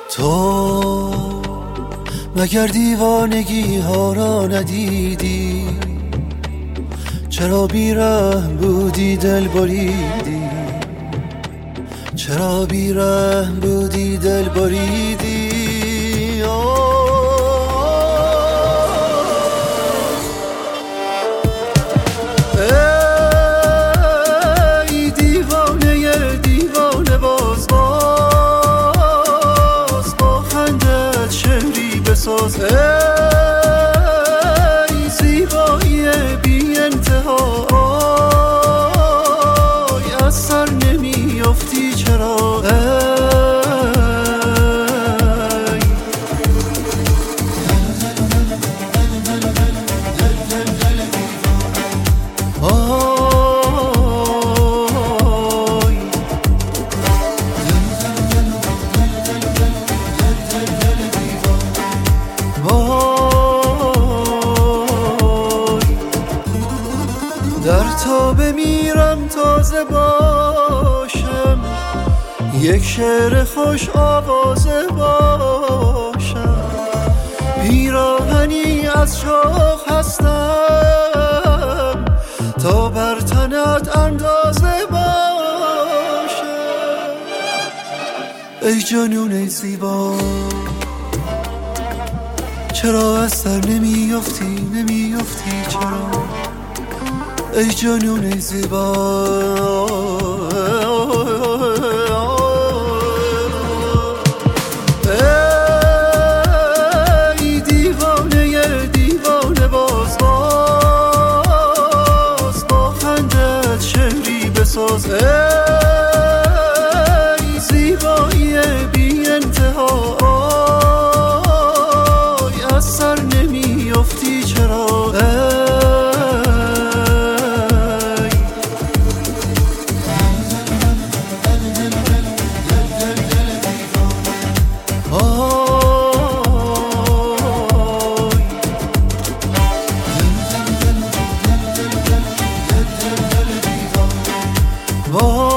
تو مگر دیوانگی ها را ندیدی؟ چرا بیرحم بودی دل بریدی؟ چرا بیرحم بودی دل بریدی؟ ای دیوانه دیوانه باز با خندت شعری بساز. ای زیبایی بی انتها از سر نمیافتی چرا؟ در تا بمیرم تازه باشم، یک شعر خوش آوازه باشم، پیراهنی از شوق هستم تا بر تنت اندازه باشم. ای جنون زیبا چرا از سر نمیافتی چرا؟ ای جنون زیبا ای دیوانه دیوانه باز با خندت شعری بساز. ای زیبایی بی انتها از سر نمیافتی چرا؟ Oh